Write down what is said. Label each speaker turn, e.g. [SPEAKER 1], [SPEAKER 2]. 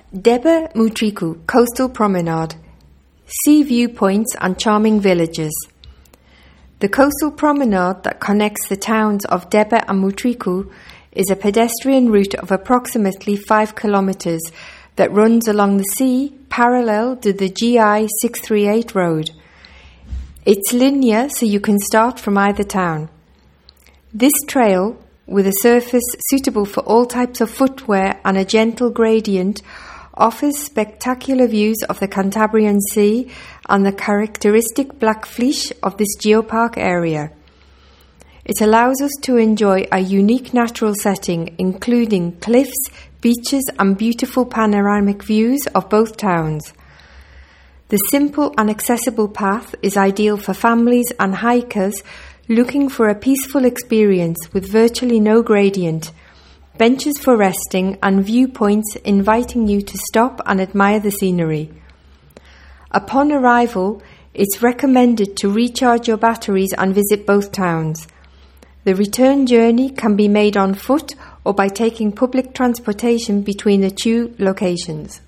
[SPEAKER 1] Debe Mutriku Coastal Promenade, sea viewpoints and charming villages. The coastal promenade that connects the towns of Debe and Mutriku is a pedestrian route of approximately 5 kilometers that runs along the sea parallel to the GI 638 road. It's linear, so you can start from either town. This trail, with a surface suitable for all types of footwear and a gentle gradient, offers spectacular views of the Cantabrian Sea and the characteristic black fleece of this geopark area. It allows us to enjoy a unique natural setting, including cliffs, beaches and beautiful panoramic views of both towns. The simple and accessible path is ideal for families and hikers looking for a peaceful experience with virtually no gradient, benches for resting and viewpoints inviting you to stop and admire the scenery. Upon arrival, it's recommended to recharge your batteries and visit both towns. The return journey can be made on foot or by taking public transportation between the two locations.